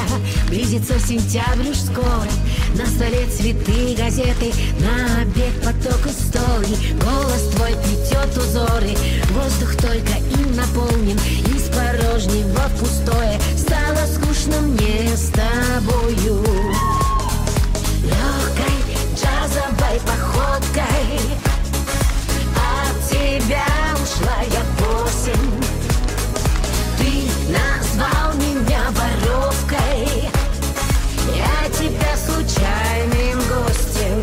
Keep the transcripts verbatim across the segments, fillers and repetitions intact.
Близится сентябрь уж скоро. На столе цветы, газеты, на обед поток историй. Голос твой плетет узоры, воздух только им наполнен. Из порожнего в пустое стало скучно мне с тобою. Легкой джазовой походкой от тебя ушла я в осень. Ты назвал меня воровкой, я тебя случайным гостем.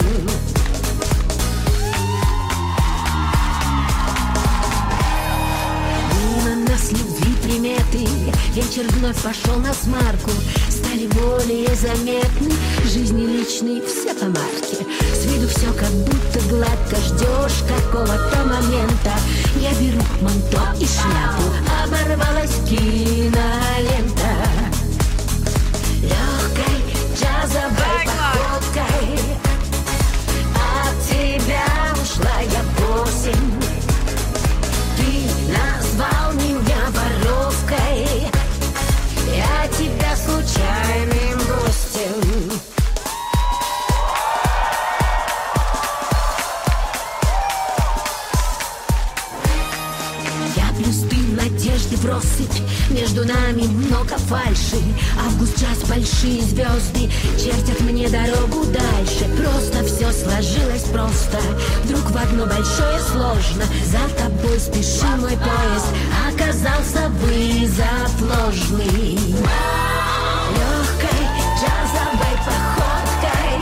Мимо нас любви приметы, вечер вновь пошел на смарку. Стали более заметны жизни личной все по марке. С виду все как будто гладко, ждешь какого-то момента. Я беру манто и шляпу, оборвалась кинолента. Легкой джазовой походкой от тебя ушла я в осень. Ты назвал меня воровкой, я тебя случайным гостем. Я плюс ты, надежды в россыпь, между нами много фальши. Август, час, большие звезды чертят мне дорогу дальше. Просто все сложилось просто, вдруг в одно большое сложно. За тобой спешил мой поезд, оказался вызов ложный. Легкой джазовой походкой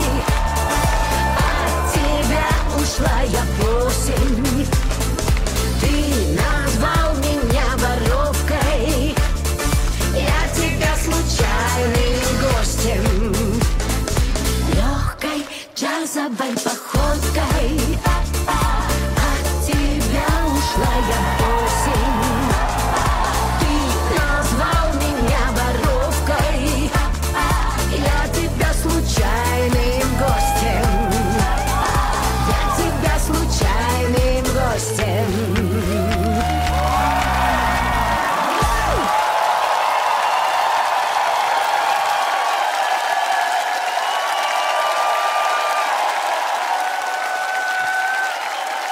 от тебя ушла я в осень. Ты назвал меня воровкой, я тебя случайным гостем. Легкой джазовой походкой